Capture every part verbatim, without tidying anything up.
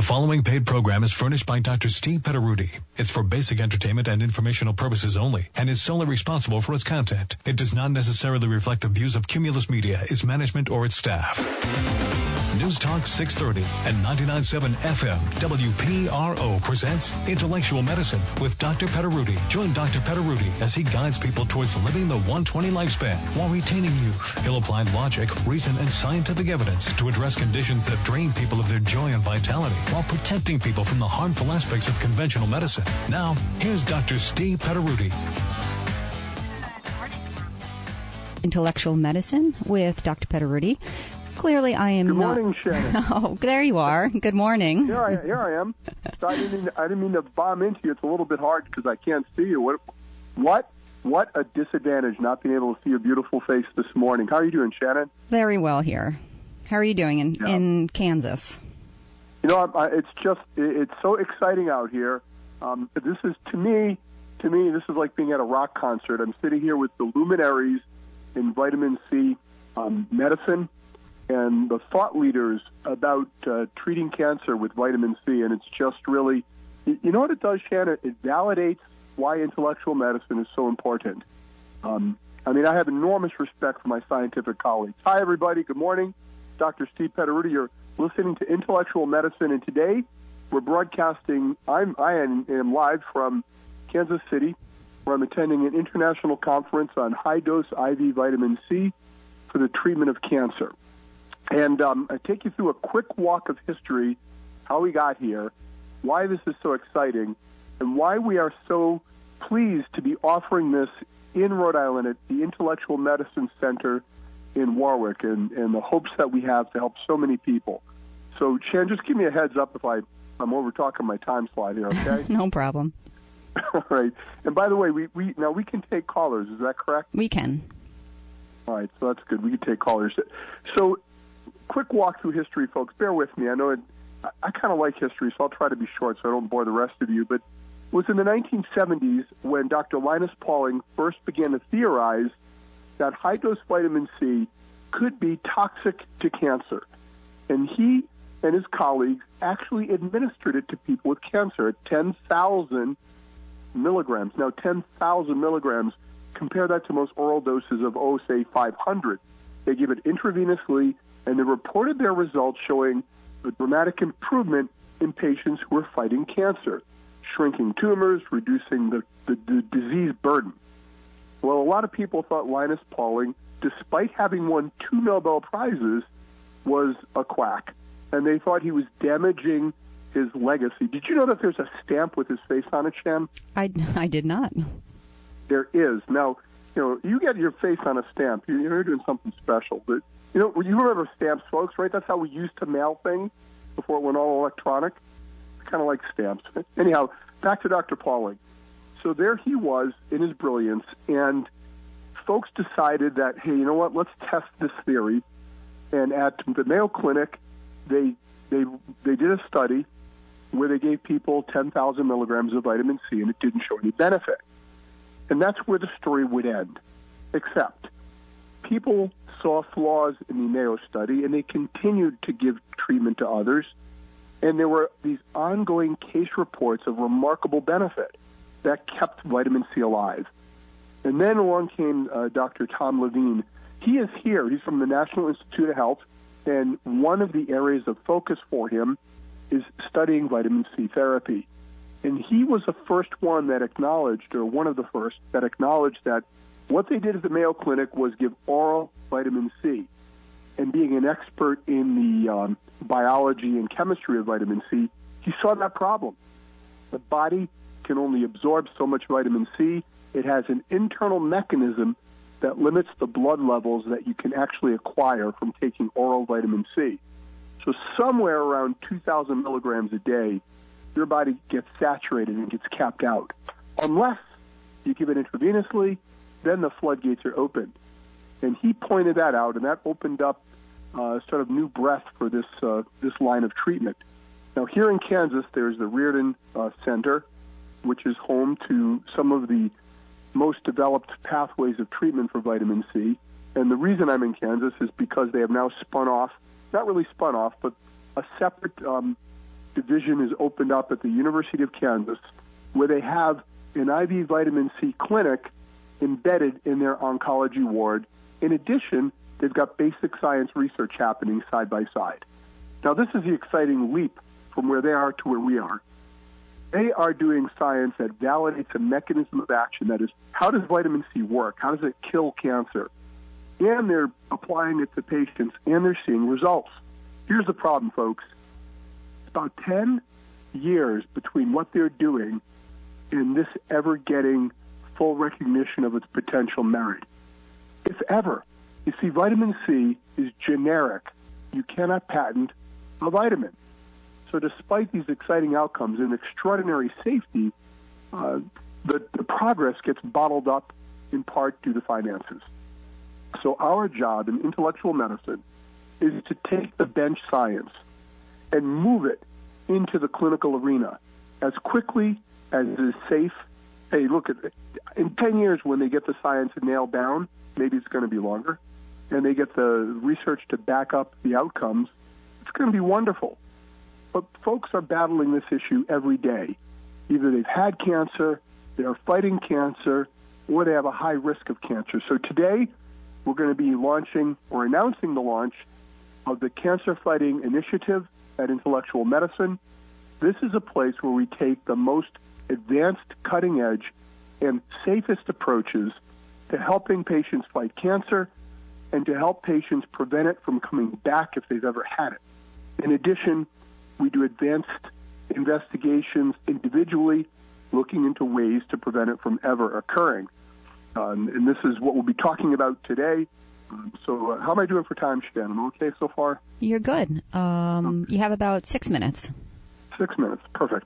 The following paid program is furnished by Doctor Steve Petaruti. It's for basic entertainment and informational purposes only and is solely responsible for its content. It does not necessarily reflect the views of Cumulus Media, its management, or its staff. News Talk six thirty and ninety-nine point seven F M W P R O presents Intellectual Medicine with Doctor Petaruti. Join Doctor Petaruti as he guides people towards living the one twenty lifespan while retaining youth. He'll apply logic, reason, and scientific evidence to address conditions that drain people of their joy and vitality while protecting people from the harmful aspects of conventional medicine. Now, here's Doctor Steve Petaruti. Intellectual Medicine with Doctor Petaruti. Clearly, I am Good not... morning, Shannon. Oh, there you are. Good morning. Here I, here I am. So I didn't, mean to, I didn't mean to bomb into you. It's a little bit hard because I can't see you. What, what, what a disadvantage not being able to see your beautiful face this morning. How are you doing, Shannon? Very well here. How are you doing in, yeah. in Kansas? You know, I, it's just, it's so exciting out here. Um, this is, to me, to me, this is like being at a rock concert. I'm sitting here with the luminaries in vitamin C um, medicine and the thought leaders about uh, treating cancer with vitamin C, and it's just really, you know what it does, Shannon? It validates why intellectual medicine is so important. Um, I mean, I have enormous respect for my scientific colleagues. Hi, everybody. Good morning. Doctor Steve Petaruti. You're listening to Intellectual Medicine, and today we're broadcasting, I'm, I am, am live from Kansas City, where I'm attending an international conference on high-dose I V vitamin C for the treatment of cancer. And um, I take you through a quick walk of history, how we got here, why this is so exciting, and why we are so pleased to be offering this in Rhode Island at the Intellectual Medicine Center in Warwick, and, and the hopes that we have to help so many people. So, Shan, just give me a heads up if I, I'm over talking my time slide here, okay? No problem. All right. And by the way, we, we now we can take callers. Is that correct? We can. All right. So that's good. We can take callers. So, quick walk through history, folks. Bear with me. I know it, I, I kind of like history, so I'll try to be short so I don't bore the rest of you. But it was in the nineteen seventies when Doctor Linus Pauling first began to theorize that high-dose vitamin C could be toxic to cancer. And he and his colleagues actually administered it to people with cancer at ten thousand milligrams. Now, ten thousand milligrams, compare that to most oral doses of, oh, say, five hundred. They give it intravenously, and they reported their results showing a dramatic improvement in patients who were fighting cancer, shrinking tumors, reducing the, the, the disease burden. Well, a lot of people thought Linus Pauling, despite having won two Nobel Prizes, was a quack, and they thought he was damaging his legacy. Did you know that there's a stamp with his face on it, Shan? I, I did not. There is. Now, you know, you get your face on a stamp, you're doing something special. But, you know, you remember stamps, folks, right? That's how we used to mail things before it went all electronic. Kind of like stamps. Anyhow, back to Doctor Pauling. So there he was in his brilliance, and folks decided that, hey, you know what, let's test this theory. And at the Mayo Clinic, they they they did a study where they gave people ten thousand milligrams of vitamin C, and it didn't show any benefit. And that's where the story would end, except people saw flaws in the Mayo study, and they continued to give treatment to others, and there were these ongoing case reports of remarkable benefit that kept vitamin C alive. And then along came uh, Doctor Tom Levine. He is here. He's from the National Institute of Health, and one of the areas of focus for him is studying vitamin C therapy. And he was the first one that acknowledged, or one of the first, that acknowledged that what they did at the Mayo Clinic was give oral vitamin C. And being an expert in the um, biology and chemistry of vitamin C, he saw that problem. The body can only absorb so much vitamin C. It has an internal mechanism that limits the blood levels that you can actually acquire from taking oral vitamin C. So somewhere around two thousand milligrams a day, your body gets saturated and gets capped out. Unless you give it intravenously, then the floodgates are opened. And he pointed that out, and that opened up uh, sort of new breath for this uh, this line of treatment. Now, here in Kansas, there's the Reardon uh, Center, which is home to some of the most developed pathways of treatment for vitamin C. And the reason I'm in Kansas is because they have now spun off, not really spun off, but a separate um, division is opened up at the University of Kansas, where they have an I V vitamin C clinic embedded in their oncology ward. In addition, they've got basic science research happening side by side. Now, this is the exciting leap from where they are to where we are. They are doing science that validates a mechanism of action. That is, how does vitamin C work? How does it kill cancer? And they're applying it to patients, and they're seeing results. Here's the problem, folks. It's about ten years between what they're doing and this ever getting full recognition of its potential merit, if ever. You see, vitamin C is generic. You cannot patent a vitamin. So despite these exciting outcomes and extraordinary safety, uh, the, the progress gets bottled up in part due to finances. So our job in intellectual medicine is to take the bench science and move it into the clinical arena as quickly as is safe. Hey, look, at it. In ten years when they get the science nailed down, maybe it's going to be longer, and they get the research to back up the outcomes, it's going to be wonderful. But folks are battling this issue every day. Either they've had cancer, they're fighting cancer, or they have a high risk of cancer. So today, we're going to be launching or announcing the launch of the Cancer Fighting Initiative at Intellectual Medicine. This is a place where we take the most advanced, cutting-edge, and safest approaches to helping patients fight cancer and to help patients prevent it from coming back if they've ever had it. In addition, we do advanced investigations individually, looking into ways to prevent it from ever occurring. Um, and this is what we'll be talking about today. Um, so uh, how am I doing for time, Shannon? Am I okay so far? You're good. Um, okay. You have about six minutes. Six minutes. Perfect.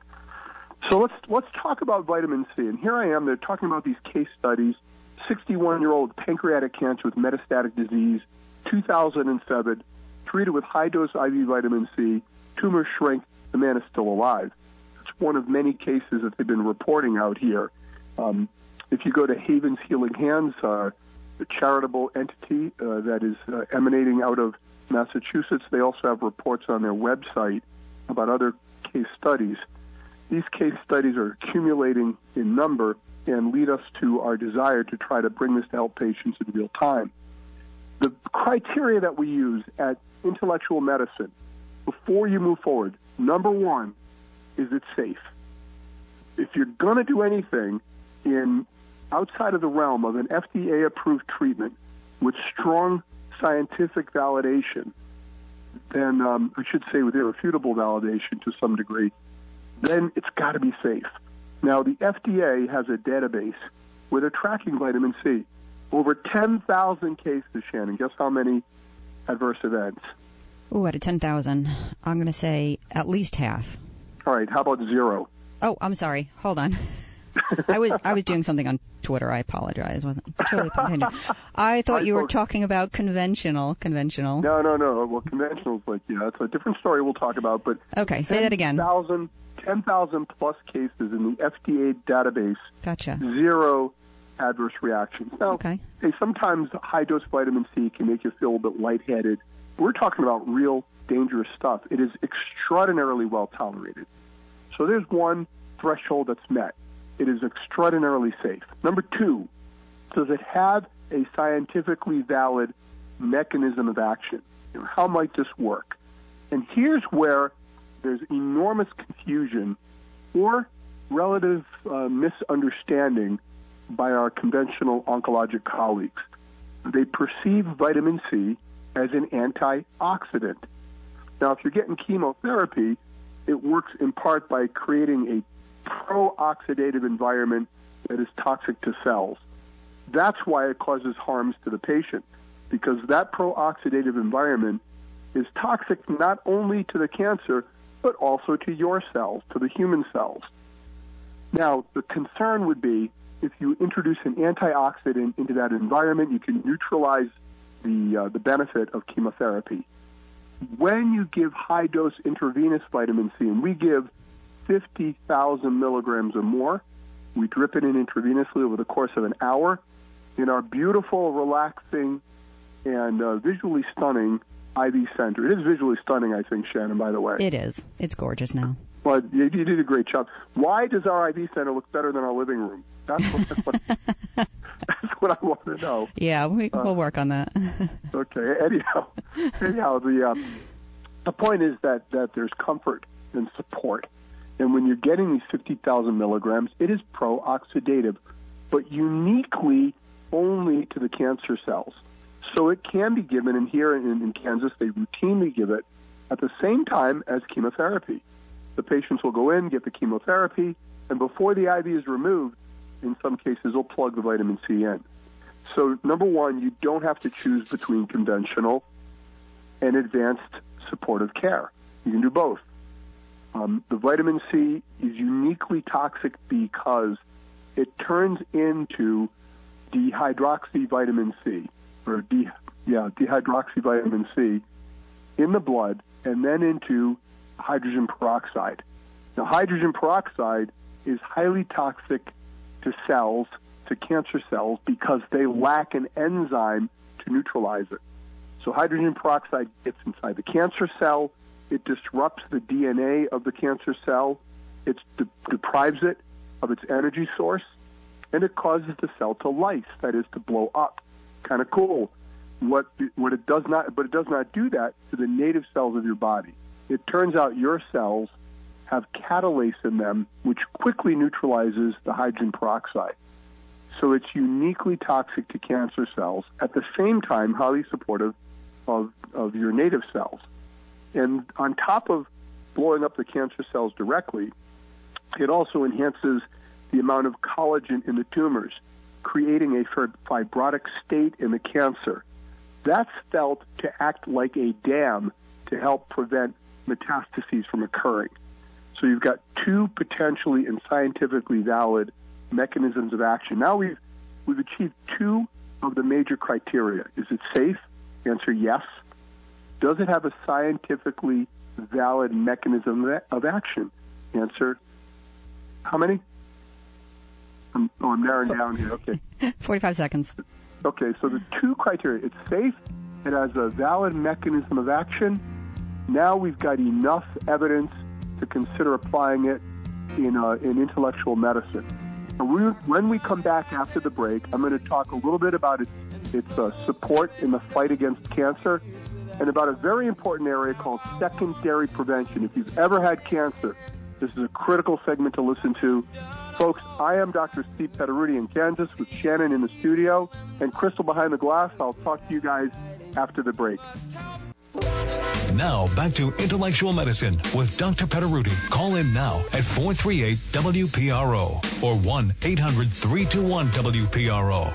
So let's let's talk about vitamin C. And here I am. They're talking about these case studies. sixty-one-year-old pancreatic cancer with metastatic disease, two thousand seven, treated with high-dose I V vitamin C. Tumor shrank. The man is still alive. It's one of many cases that they've been reporting out here. Um, if you go to Haven's Healing Hands, uh, a charitable entity uh, that is uh, emanating out of Massachusetts, they also have reports on their website about other case studies. These case studies are accumulating in number and lead us to our desire to try to bring this to help patients in real time. The criteria that we use at Intellectual Medicine before you move forward, number one, is it safe? If you're going to do anything in outside of the realm of an F D A-approved treatment with strong scientific validation, then um, I should say with irrefutable validation to some degree, then it's got to be safe. Now, the F D A has a database where they're tracking vitamin C. Over ten thousand cases, Shannon. Guess how many adverse events? Ooh, out of ten thousand, I'm going to say at least half. All right, how about zero? Oh, I'm sorry. Hold on. I was I was doing something on Twitter. I apologize. Wasn't totally intentional. I thought Hi, you were folks. talking about conventional. Conventional. No, no, no. Well, conventional is like, yeah, that's a different story we'll talk about. But Okay, say that again. ten thousand plus cases in the F D A database. Gotcha. Zero adverse reactions. Now, Okay. hey, sometimes high-dose vitamin C can make you feel a bit lightheaded. We're talking about real dangerous stuff. It is extraordinarily well tolerated. So there's one threshold that's met. It is extraordinarily safe. Number two, does it have a scientifically valid mechanism of action? You know, how might this work? And here's where there's enormous confusion or relative uh, misunderstanding by our conventional oncologic colleagues. They perceive vitamin C as an antioxidant. Now, if you're getting chemotherapy, it works in part by creating a pro-oxidative environment that is toxic to cells. That's why it causes harms to the patient, because that pro-oxidative environment is toxic not only to the cancer, but also to your cells, to the human cells. Now, the concern would be if you introduce an antioxidant into that environment, you can neutralize the uh, the benefit of chemotherapy. When you give high-dose intravenous vitamin C, and we give fifty thousand milligrams or more, we drip it in intravenously over the course of an hour in our beautiful, relaxing, and uh, visually stunning I V center. It is visually stunning, I think, Shannon, by the way. It is. It's gorgeous now. Well, you, you did a great job. Why does our I V center look better than our living room? That's what, that's what, that's what I want to know. Yeah, we, uh, we'll work on that. Okay. Anyhow, anyhow the, uh, the point is that, that there's comfort and support. And when you're getting these fifty thousand milligrams, it is pro-oxidative, but uniquely only to the cancer cells. So it can be given, and here in, in Kansas, they routinely give it at the same time as chemotherapy. The patients will go in, get the chemotherapy, and before the I V is removed, in some cases, they'll plug the vitamin C in. So, number one, you don't have to choose between conventional and advanced supportive care. You can do both. Um, the vitamin C is uniquely toxic because it turns into dehydroxyvitamin C, or de, yeah, dehydroxyvitamin C in the blood, and then into hydrogen peroxide. Now, hydrogen peroxide is highly toxic to cells, to cancer cells, because they lack an enzyme to neutralize it. So hydrogen peroxide gets inside the cancer cell. It disrupts the D N A of the cancer cell. It de- deprives it of its energy source, and it causes the cell to lyse, that is, to blow up. Kind of cool. What what it does not, but it does not do that to the native cells of your body. It turns out your cells have catalase in them, which quickly neutralizes the hydrogen peroxide. So it's uniquely toxic to cancer cells, at the same time highly supportive of, of your native cells. And on top of blowing up the cancer cells directly, it also enhances the amount of collagen in the tumors, creating a fibrotic state in the cancer. That's felt to act like a dam to help prevent metastases from occurring. So you've got two potentially and scientifically valid mechanisms of action. Now we've we've achieved two of the major criteria. Is it safe? Answer, yes. Does it have a scientifically valid mechanism of action? Answer, how many? I'm, oh, I'm narrowing down here. Okay. forty-five seconds. Okay, so the two criteria. It's safe. It has a valid mechanism of action. Now we've got enough evidence to consider applying it in, uh, in intellectual medicine. And we, when we come back after the break, I'm going to talk a little bit about its, its uh, support in the fight against cancer, and about a very important area called secondary prevention. If you've ever had cancer, this is a critical segment to listen to. Folks, I am Doctor Steve Petaruti in Kansas with Shannon in the studio and Crystal behind the glass. I'll talk to you guys after the break. Now, back to Intellectual Medicine with Doctor Petaruti. Call in now at four three eight W P R O or one eight hundred three two one W P R O.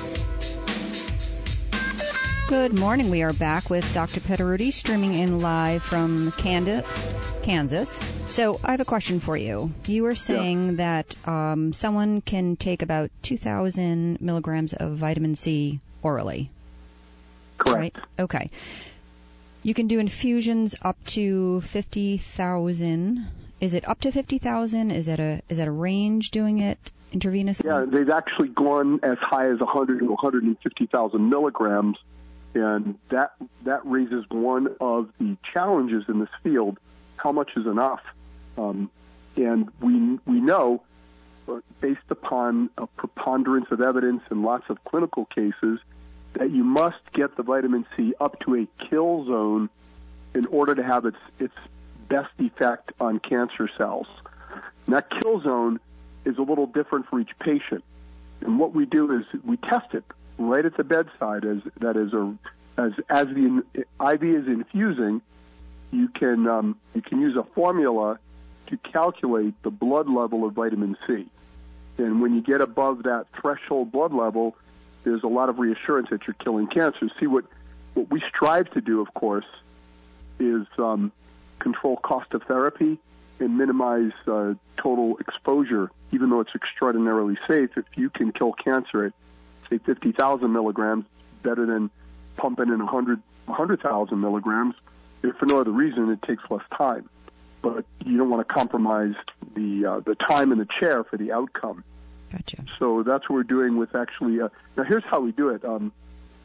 Good morning. We are back with Doctor Petaruti, streaming in live from Kansas. Kansas. So I have a question for you. You were saying yeah. that um, someone can take about two thousand milligrams of vitamin C orally. Correct. Right? Okay. You can do infusions up to fifty thousand. Is it up to fifty thousand? Is it a is that a range doing it intravenously? Yeah, they've actually gone as high as one hundred to one hundred fifty thousand milligrams, and that that raises one of the challenges in this field. How much is enough? Um, and we we know, based upon a preponderance of evidence and lots of clinical cases, that you must get the vitamin C up to a kill zone in order to have its its best effect on cancer cells. And that kill zone is a little different for each patient. And what we do is we test it right at the bedside. As that is a as as the I V is infusing, you can um, you can use a formula to calculate the blood level of vitamin C. And when you get above that threshold blood level, there's a lot of reassurance that you're killing cancer. See, what, what we strive to do, of course, is um, control cost of therapy and minimize uh, total exposure, even though it's extraordinarily safe. If you can kill cancer at, say, fifty thousand milligrams, better than pumping in one hundred, one hundred thousand milligrams. If for no other reason, it takes less time. But you don't want to compromise the uh, the time in the chair for the outcome. Gotcha. So that's what we're doing with actually. Uh, now, here's how we do it. Um,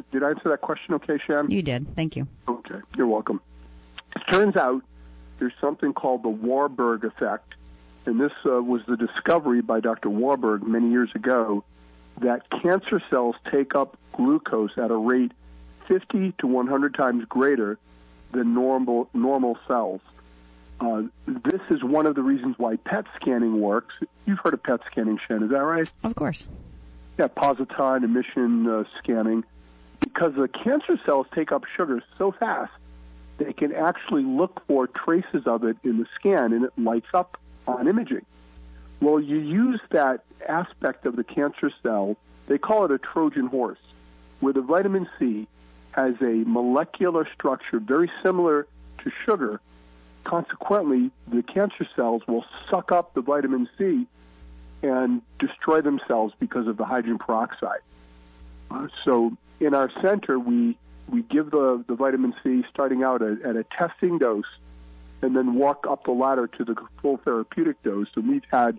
did I answer that question okay, Shannon? You did. Thank you. Okay, you're welcome. It turns out there's something called the Warburg effect, and this uh, was the discovery by Doctor Warburg many years ago that cancer cells take up glucose at a rate fifty to one hundred times greater than normal normal cells. Uh, this is one of the reasons why P E T scanning works. You've heard of P E T scanning, Shannon, is that right? Of course. Yeah, positron emission uh, scanning. Because the cancer cells take up sugar so fast, they can actually look for traces of it in the scan, and it lights up on imaging. Well, you use that aspect of the cancer cell, they call it a Trojan horse, where the vitamin C has a molecular structure very similar to sugar. Consequently, the cancer cells will suck up the vitamin C and destroy themselves because of the hydrogen peroxide. Uh, so in our center, we we give the, the vitamin C starting out at, at a testing dose and then walk up the ladder to the full therapeutic dose. And we've had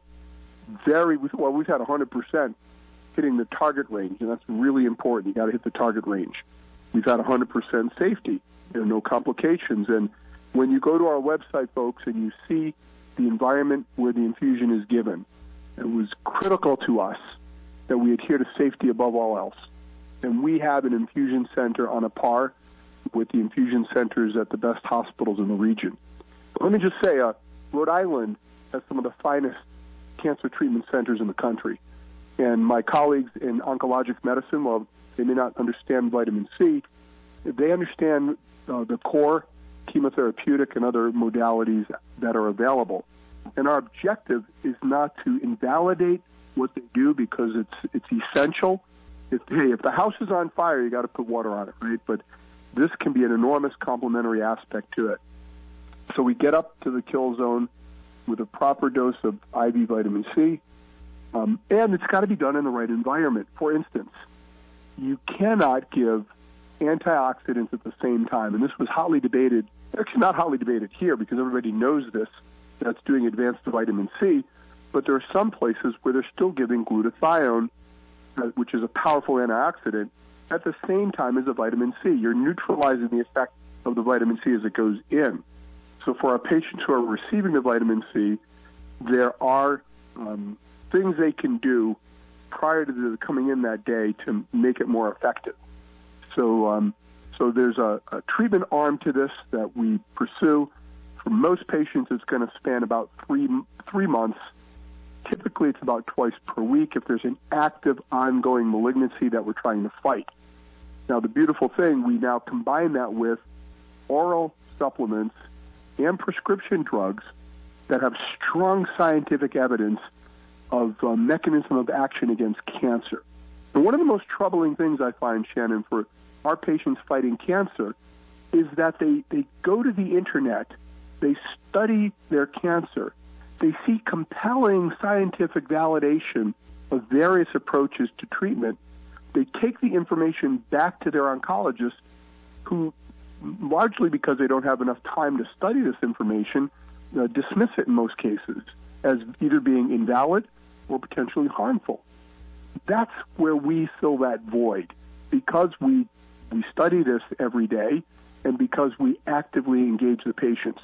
very, well, we've had one hundred percent hitting the target range, and that's really important. You got to hit the target range. We've had one hundred percent safety. There are no complications. And when you go to our website, folks, and you see the environment where the infusion is given, it was critical to us that we adhere to safety above all else. And we have an infusion center on a par with the infusion centers at the best hospitals in the region. But let me just say, uh, Rhode Island has some of the finest cancer treatment centers in the country. And my colleagues in oncologic medicine, well, they may not understand vitamin C, they understand uh, the core chemotherapeutic and other modalities that are available. And our objective is not to invalidate what they do because it's it's essential. If, hey, if the house is on fire, you got to put water on it, right? But this can be an enormous complementary aspect to it. So we get up to the kill zone with a proper dose of I V vitamin C, um, and it's got to be done in the right environment. For instance, you cannot give antioxidants at the same time, and this was hotly debated, actually not hotly debated here because everybody knows this, that's doing advanced vitamin C, but there are some places where they're still giving glutathione, uh, which is a powerful antioxidant, at the same time as a vitamin C. You're neutralizing the effect of the vitamin C as it goes in. So for our patients who are receiving the vitamin C, there are um, things they can do prior to the coming in that day to make it more effective. So um, so there's a, a treatment arm to this that we pursue. For most patients, it's going to span about three three months. Typically, it's about twice per week if there's an active, ongoing malignancy that we're trying to fight. Now, the beautiful thing, we now combine that with oral supplements and prescription drugs that have strong scientific evidence of uh, mechanism of action against cancer. And one of the most troubling things I find, Shannon, for our patients fighting cancer is that they, they go to the internet, they study their cancer, they see compelling scientific validation of various approaches to treatment. They take the information back to their oncologist, who, largely because they don't have enough time to study this information, uh, dismiss it in most cases as either being invalid or potentially harmful. That's where we fill that void, because we we study this every day and because we actively engage the patients.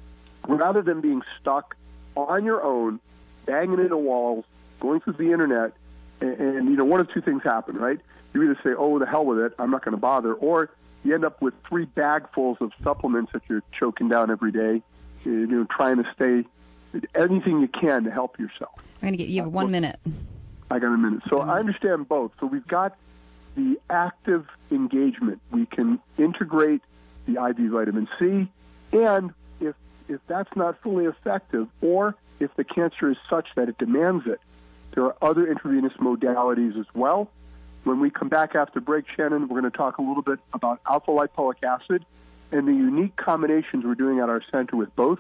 Rather than being stuck on your own, banging into walls, going through the internet, and, and you know, one of two things happen, right? You either say, oh, the hell with it, I'm not going to bother, or you end up with three bagfuls of supplements that you're choking down every day, you know, trying to stay anything you can to help yourself. I'm going to get you have one minute. I got a minute. So I understand both. So we've got the active engagement. We can integrate the I V vitamin C, and if if that's not fully effective, or if the cancer is such that it demands it, there are other intravenous modalities as well. When we come back after break, Shannon, we're going to talk a little bit about alpha-lipoic acid and the unique combinations we're doing at our center with both.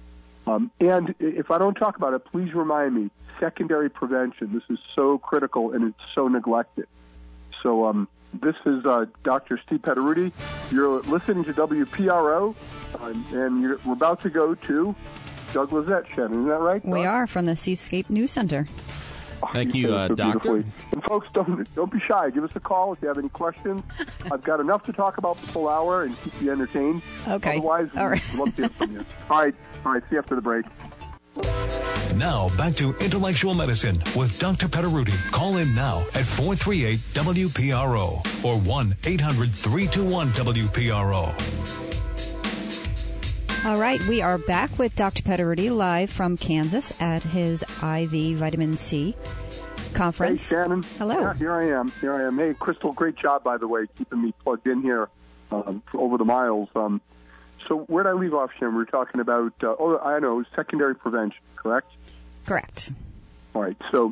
Um, and if I don't talk about it, please remind me, secondary prevention. This is so critical and it's so neglected. So um, this is uh, Doctor Steve Pederuti. You're listening to W P R O, uh, and you're, we're about to go to Doug Lizette, Shannon. Isn't that right? We Doug? are, from the Seascape News Center. Thank you, uh, Doctor. And folks, don't don't be shy. Give us a call if you have any questions. I've got enough to talk about the full hour and keep you entertained. Okay. Otherwise, All right. we'd love to hear from you. All right. All right. See you after the break. Now, back to Intellectual Medicine with Doctor Petaruti. Call in now at four three eight W P R O or one eight hundred three two one W P R O. All right, we are back with Doctor Petaruti live from Kansas at his I V vitamin C conference. Hey, Shannon. Hello. Yeah, here I am. Here I am. Hey, Crystal, great job, by the way, keeping me plugged in here um, over the miles. Um, so where did I leave off, Shannon? We were talking about, uh, oh, I know, secondary prevention, correct? Correct. All right. So,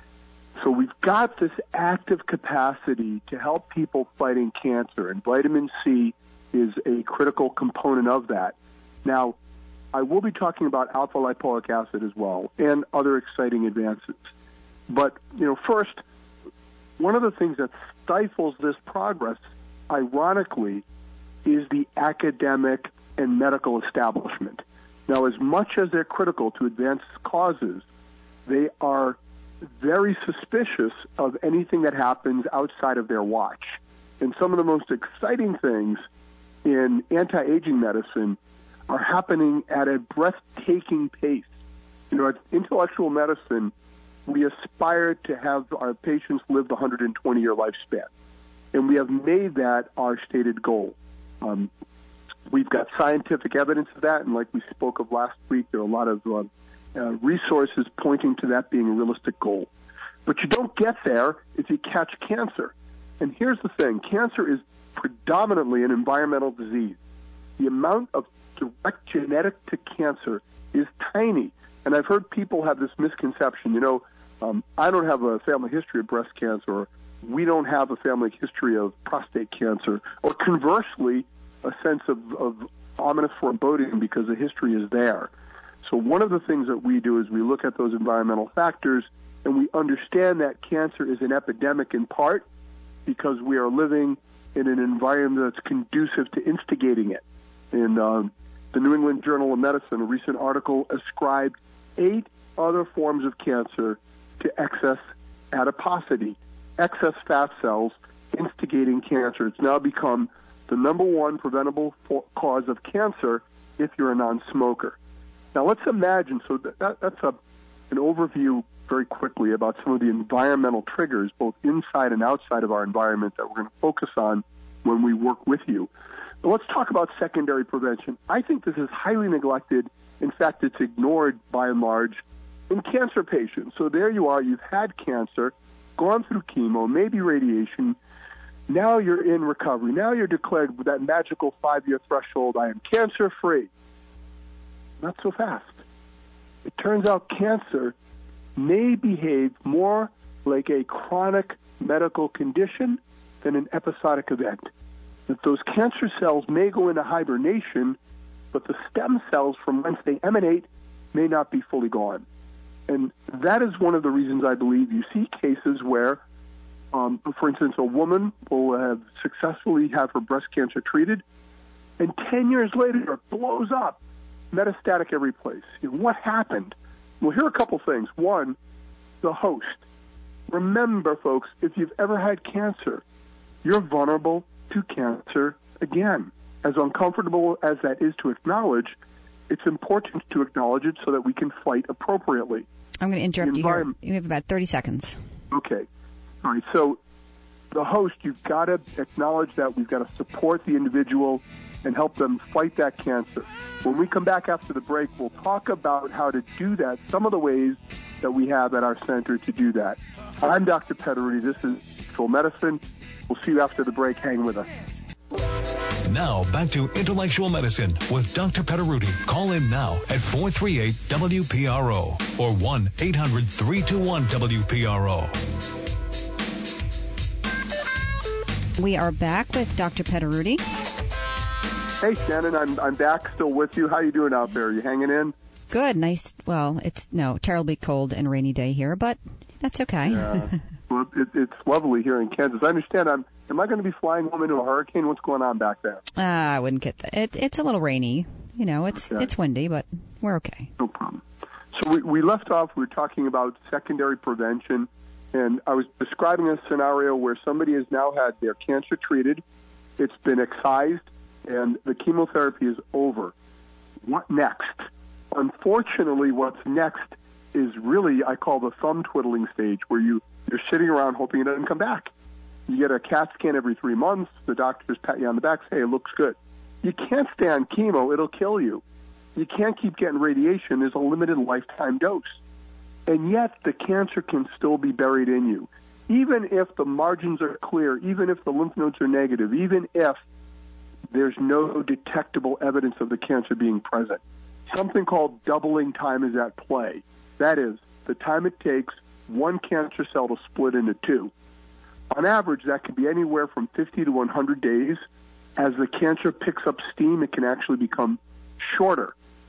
so we've got this active capacity to help people fighting cancer, and vitamin C is a critical component of that. Now, I will be talking about alpha lipoic acid as well and other exciting advances. But, you know, first, one of the things that stifles this progress, ironically, is the academic and medical establishment. Now, as much as they're critical to advance causes, they are very suspicious of anything that happens outside of their watch. And some of the most exciting things in anti-aging medicine are happening at a breathtaking pace. You know, at Intellectual Medicine, we aspire to have our patients live the one hundred twenty-year lifespan, and we have made that our stated goal. Um, we've got scientific evidence of that, and like we spoke of last week, there are a lot of uh, uh, resources pointing to that being a realistic goal. But you don't get there if you catch cancer. And here's the thing. Cancer is predominantly an environmental disease. The amount of direct genetic to cancer is tiny. And I've heard people have this misconception, you know, um, I don't have a family history of breast cancer, or we don't have a family history of prostate cancer, or conversely, a sense of, of ominous foreboding because the history is there. So one of the things that we do is we look at those environmental factors, and we understand that cancer is an epidemic in part because we are living in an environment that's conducive to instigating it. In um, the New England Journal of Medicine, a recent article ascribed eight other forms of cancer to excess adiposity, excess fat cells instigating cancer. It's now become the number one preventable for- cause of cancer if you're a non-smoker. Now, let's imagine, so that, that, that's a, an overview very quickly about some of the environmental triggers, both inside and outside of our environment, that we're going to focus on when we work with you. But let's talk about secondary prevention. I think this is highly neglected. In fact, it's ignored by and large in cancer patients. So there you are, you've had cancer, gone through chemo, maybe radiation. Now you're in recovery. Now you're declared with that magical five-year threshold, I am cancer-free. Not so fast. It turns out cancer may behave more like a chronic medical condition than an episodic event. That those cancer cells may go into hibernation, but the stem cells from whence they emanate may not be fully gone. And that is one of the reasons I believe you see cases where, um, for instance, a woman will have successfully have her breast cancer treated, and ten years later it blows up, metastatic every place. You know, what happened? Well, here are a couple things. One, the host. Remember, folks, if you've ever had cancer, you're vulnerable to cancer again. As uncomfortable as that is to acknowledge, it's important to acknowledge it so that we can fight appropriately. I'm going to interrupt you here. You have about thirty seconds. Okay. All right. So the host, you've got to acknowledge that. We've got to support the individual and help them fight that cancer. When we come back after the break, we'll talk about how to do that, some of the ways that we have at our center to do that. I'm Doctor Petaruti. This is Intellectual Medicine. We'll see you after the break. Hang with us. Now, back to Intellectual Medicine with Doctor Petaruti. Call in now at four three eight W P R O or one eight hundred three two one W P R O. We are back with Doctor Petaruti. Hey, Shannon, I'm I'm back still with you. How you doing out there? Are you hanging in? Good. Nice. Well, it's no terribly cold and rainy day here, but that's okay. Yeah. Well, it, it's lovely here in Kansas. I understand. I'm. Am I going to be flying home into a hurricane? What's going on back there? Uh, I wouldn't get that. It, it's a little rainy. You know, it's okay. It's windy, but we're okay. No problem. So we, we left off, we were talking about secondary prevention, and I was describing a scenario where somebody has now had their cancer treated, it's been excised, and the chemotherapy is over. What next? Unfortunately, what's next is really, I call the thumb twiddling stage, where you, you're sitting around hoping it doesn't come back. You get a CAT scan every three months, the doctors pat you on the back, say, it looks good. You can't stay on chemo, it'll kill you. You can't keep getting radiation, there's a limited lifetime dose. And yet the cancer can still be buried in you. Even if the margins are clear, even if the lymph nodes are negative, even if there's no detectable evidence of the cancer being present. Something called doubling time is at play. That is, the time it takes one cancer cell to split into two. On average, that could be anywhere from fifty to one hundred days. As the cancer picks up steam, it can actually become shorter.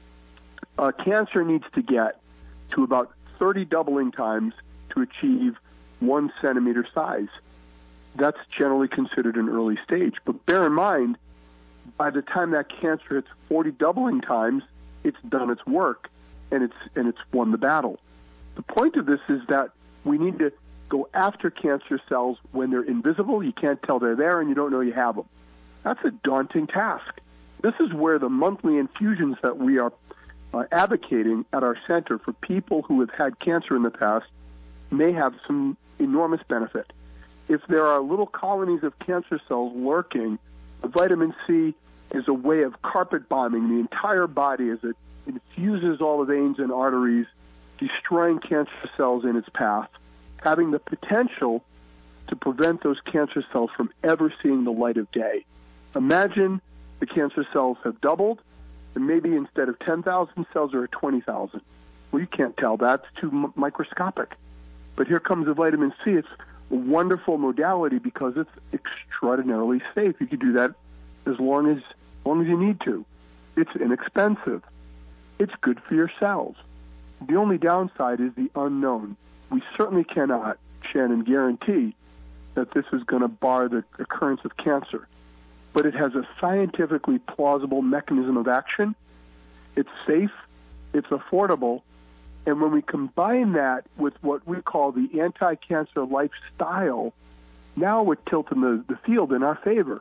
Uh, cancer needs to get to about thirty doubling times to achieve one centimeter size. That's generally considered an early stage. But bear in mind, by the time that cancer hits forty doubling times, it's done its work and it's and it's won the battle. The point of this is that we need to go after cancer cells when they're invisible, you can't tell they're there, and you don't know you have them. That's a daunting task. This is where the monthly infusions that we are uh, advocating at our center for people who have had cancer in the past may have some enormous benefit. If there are little colonies of cancer cells lurking, the vitamin C is a way of carpet bombing the entire body as it infuses all the veins and arteries, destroying cancer cells in its path, having the potential to prevent those cancer cells from ever seeing the light of day. Imagine the cancer cells have doubled, and maybe instead of ten thousand cells, there are twenty thousand. Well, you can't tell that. It's too m- microscopic. But here comes the vitamin C. It's a wonderful modality because it's extraordinarily safe. You can do that as long as, as long as you need to. It's inexpensive. It's good for your cells. The only downside is the unknown. We certainly cannot, Shannon, guarantee that this is going to bar the occurrence of cancer. But it has a scientifically plausible mechanism of action. It's safe, it's affordable, and when we combine that with what we call the anti-cancer lifestyle, now we're tilting the, the field in our favor.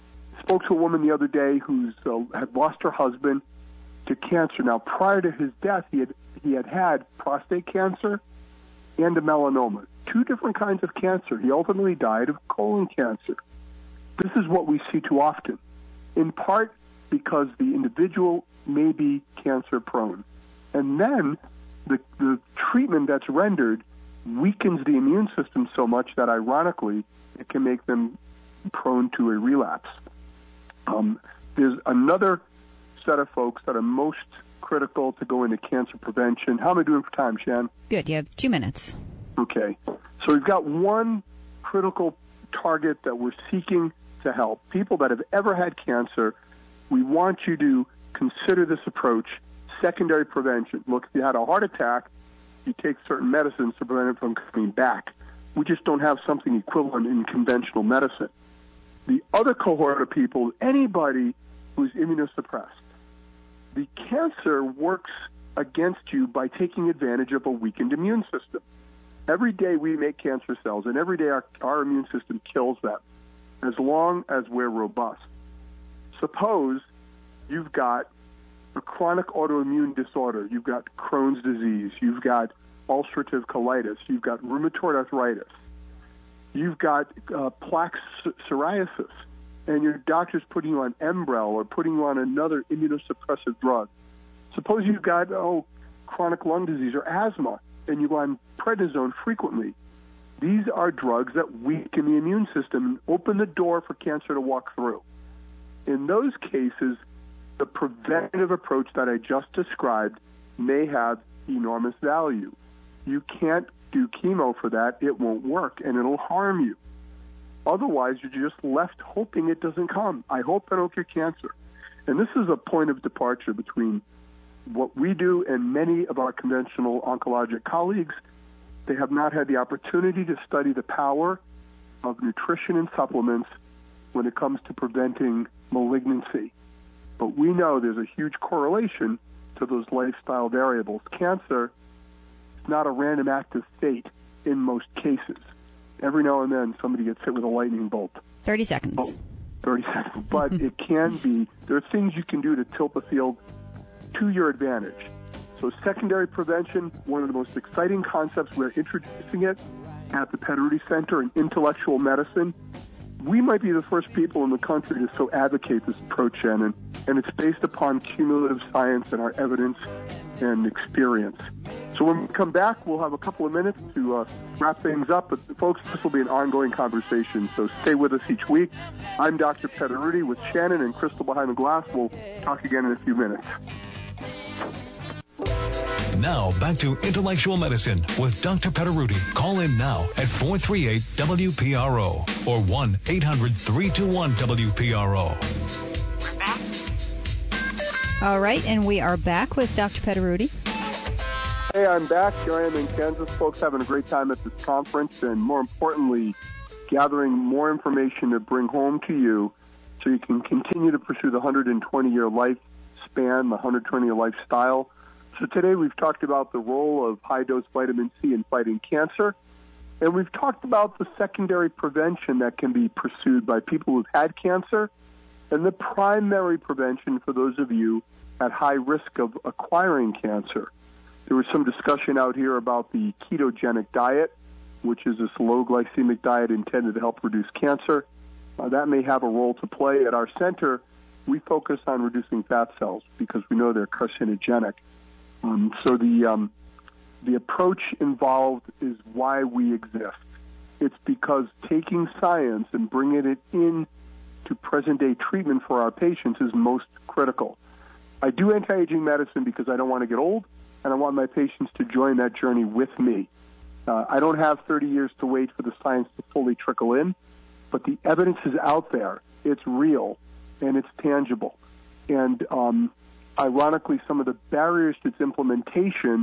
I spoke to a woman the other day who uh, had lost her husband to cancer. Now, prior to his death, he had he had had prostate cancer and a melanoma, two different kinds of cancer. He ultimately died of colon cancer. This is what we see too often, in part because the individual may be cancer prone. And then the, the treatment that's rendered weakens the immune system so much that, ironically, it can make them prone to a relapse. Um, there's another set of folks that are most critical to go into cancer prevention. How am I doing for time, Shan? Good. You have two minutes. Okay. So we've got one critical target that we're seeking to help. People that have ever had cancer, we want you to consider this approach, secondary prevention. Look, if you had a heart attack, you take certain medicines to prevent it from coming back. We just don't have something equivalent in conventional medicine. The other cohort of people, anybody who's immunosuppressed, the cancer works against you by taking advantage of a weakened immune system. Every day we make cancer cells, and every day our, our immune system kills them, as long as we're robust. Suppose you've got a chronic autoimmune disorder. You've got Crohn's disease. You've got ulcerative colitis. You've got rheumatoid arthritis. You've got uh, plaque psoriasis. And your doctor's putting you on Enbrel or putting you on another immunosuppressive drug. Suppose you've got, oh, chronic lung disease or asthma, and you go on prednisone frequently. These are drugs that weaken the immune system and open the door for cancer to walk through. In those cases, the preventative approach that I just described may have enormous value. You can't do chemo for that. It won't work, and it'll harm you. Otherwise, you're just left hoping it doesn't come. I hope I don't get cancer. And this is a point of departure between what we do and many of our conventional oncologic colleagues. They have not had the opportunity to study the power of nutrition and supplements when it comes to preventing malignancy. But we know there's a huge correlation to those lifestyle variables. Cancer is not a random act of fate in most cases. Every now and then somebody gets hit with a lightning bolt. thirty seconds. Oh, thirty seconds. But it can be, there are things you can do to tilt the field to your advantage. So secondary prevention, one of the most exciting concepts, we're introducing it at the Pederuti Center in Intellectual Medicine. We might be the first people in the country to so advocate this approach, Shannon, and it's based upon cumulative science and our evidence and experience. So when we come back, we'll have a couple of minutes to uh, wrap things up. But folks, this will be an ongoing conversation, so stay with us each week. I'm Doctor Pederuti with Shannon and Crystal behind the glass. We'll talk again in a few minutes. Now, back to Intellectual Medicine with Doctor Pederuti. Call in now at four three eight W P R O or one eight hundred three two one W P R O. We're back. All right, and we are back with Doctor Pederuti. Hey, I'm back. Here I am in Kansas. Folks having a great time at this conference, and more importantly, gathering more information to bring home to you so you can continue to pursue the one hundred twenty-year lifespan, the one hundred twenty-year lifestyle. So today we've talked about the role of high-dose vitamin C in fighting cancer, and we've talked about the secondary prevention that can be pursued by people who've had cancer, and the primary prevention for those of you at high risk of acquiring cancer. There was some discussion out here about the ketogenic diet, which is this low glycemic diet intended to help reduce cancer. Uh, that may have a role to play. At our center, we focus on reducing fat cells because we know they're carcinogenic. Um, so the um, the approach involved is why we exist. It's because taking science and bringing it in to present-day treatment for our patients is most critical. I do anti-aging medicine because I don't want to get old, and I want my patients to join that journey with me. Uh, I don't have thirty years to wait for the science to fully trickle in, but the evidence is out there. It's real, and it's tangible. And um, ironically, some of the barriers to its implementation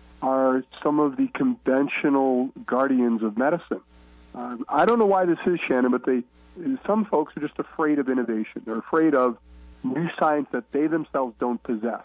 are some of the conventional guardians of medicine. Uh, I don't know why this is, Shannon, but they some folks are just afraid of innovation. They're afraid of new science that they themselves don't possess.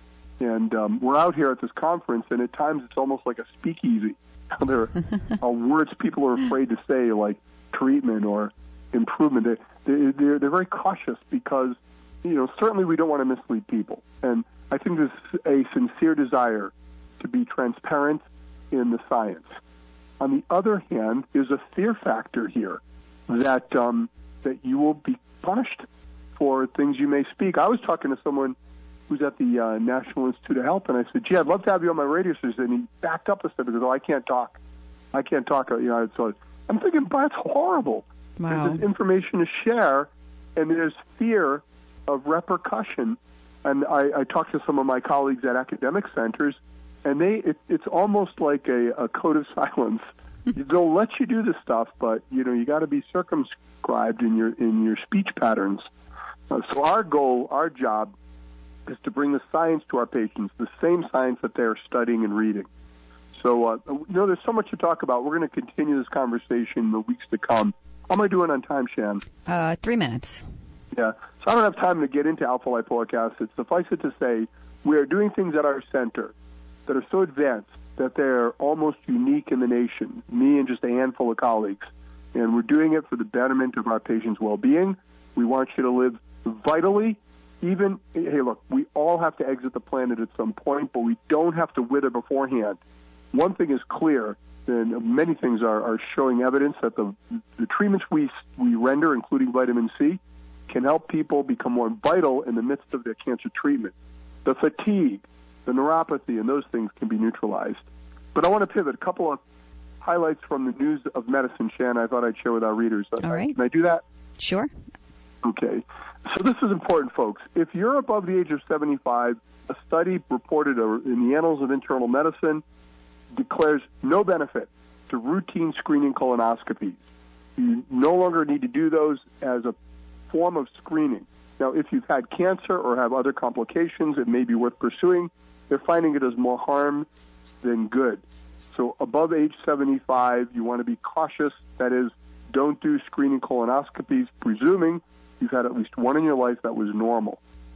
And um, we're out here at this conference, and at times it's almost like a speakeasy. There are words people are afraid to say, like treatment or improvement. They, they, they're, they're very cautious because, you know, certainly we don't want to mislead people. And I think there's a sincere desire to be transparent in the science. On the other hand, there's a fear factor here that um, that you will be punished for things you may speak. I was talking to someone who's at the uh, National Institute of Health, and I said, gee, I'd love to have you on my radio station. And he backed up a step because, oh, I can't talk. I can't talk. You know, so I'm thinking, but it's horrible. Wow. There's information to share, and there's fear of repercussion. And I, I talked to some of my colleagues at academic centers, and they it, it's almost like a, a code of silence. They'll let you do this stuff, but you know you got to be circumscribed in your in your speech patterns. Uh, so our goal, our job, is to bring the science to our patients, the same science that they're studying and reading. So, uh, you know, there's so much to talk about. We're going to continue this conversation in the weeks to come. How am I doing on time, Shan? Uh, three minutes. Yeah. So I don't have time to get into alpha-lipoic acid. Suffice it to say, we are doing things at our center that are so advanced that they're almost unique in the nation, me and just a handful of colleagues. And we're doing it for the betterment of our patients' well-being. We want you to live vitally. Even, hey, look, we all have to exit the planet at some point, but we don't have to wither beforehand. One thing is clear, and many things are, are showing evidence that the, the treatments we, we render, including vitamin C, can help people become more vital in the midst of their cancer treatment. The fatigue, the neuropathy, and those things can be neutralized. But I want to pivot. A couple of highlights from the news of medicine, Shan, I thought I'd share with our readers. All right. Can I do that? Sure. Okay. So this is important, folks. If you're above the age of seventy-five, a study reported in the Annals of Internal Medicine declares no benefit to routine screening colonoscopies. You no longer need to do those as a form of screening. Now, if you've had cancer or have other complications, it may be worth pursuing. They're finding it does more harm than good. So above age seventy-five, you want to be cautious. That is, don't do screening colonoscopies, presuming you've had at least one in your life that was normal.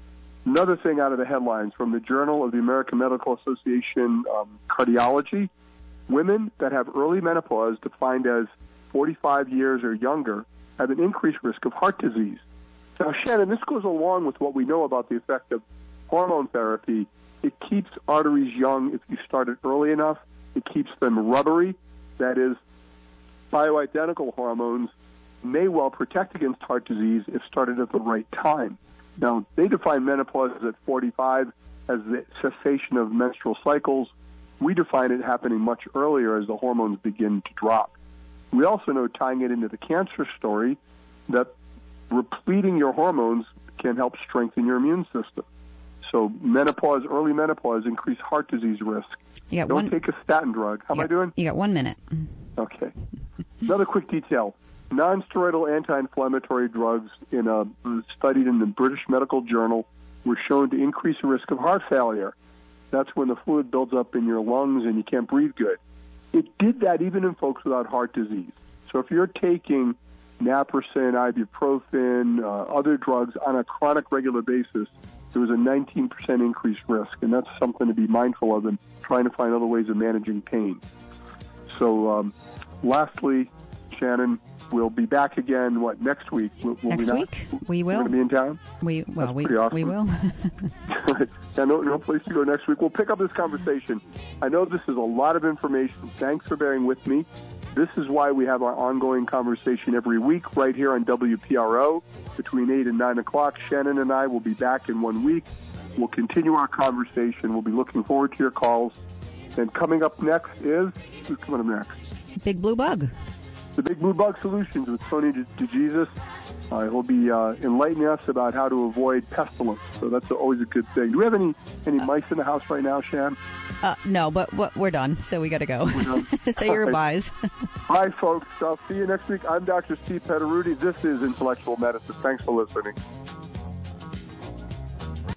Another thing out of the headlines from the Journal of the American Medical Association um, Cardiology, women that have early menopause, defined as forty-five years or younger, have an increased risk of heart disease. Now, Shannon, this goes along with what we know about the effect of hormone therapy. It keeps arteries young if you start it early enough. It keeps them rubbery. That is, bioidentical hormones may well protect against heart disease if started at the right time. Now, they define menopause at forty-five as the cessation of menstrual cycles. We define it happening much earlier as the hormones begin to drop. We also know, tying it into the cancer story, that repleting your hormones can help strengthen your immune system. So menopause, early menopause, increased heart disease risk. You got Don't one, take a statin drug. How am got, I doing? You got one minute. Okay. Another quick detail. Non-steroidal anti-inflammatory drugs in a studied in the British Medical Journal were shown to increase the risk of heart failure. That's when the fluid builds up in your lungs and you can't breathe good. It did that even in folks without heart disease. So if you're taking naproxen, ibuprofen, uh, other drugs on a chronic regular basis, there was a nineteen percent increased risk, and that's something to be mindful of in trying to find other ways of managing pain. So um, lastly, Shannon, we'll be back again, what, next week? Will, will Next we not? week? We will. We're going to be in town? We Well, That's we, pretty awesome. we will. Yeah, no, no place to go next week. We'll pick up this conversation. I know this is a lot of information. Thanks for bearing with me. This is why we have our ongoing conversation every week right here on W P R O between eight and nine o'clock. Shannon and I will be back in one week. We'll continue our conversation. We'll be looking forward to your calls. And coming up next is, who's coming up next? Big Blue Bug. The Big Blue Bug Solutions with Tony DeJesus. Uh, he'll be uh, enlightening us about how to avoid pestilence. So that's always a good thing. Do we have any, any mice in the house right now, Shan? Uh, no, but what, we're done, so we got to go. Say your goodbyes. Bye, folks. I'll see you next week. I'm Doctor Steve Petaruti. This is Intellectual Medicine. Thanks for listening.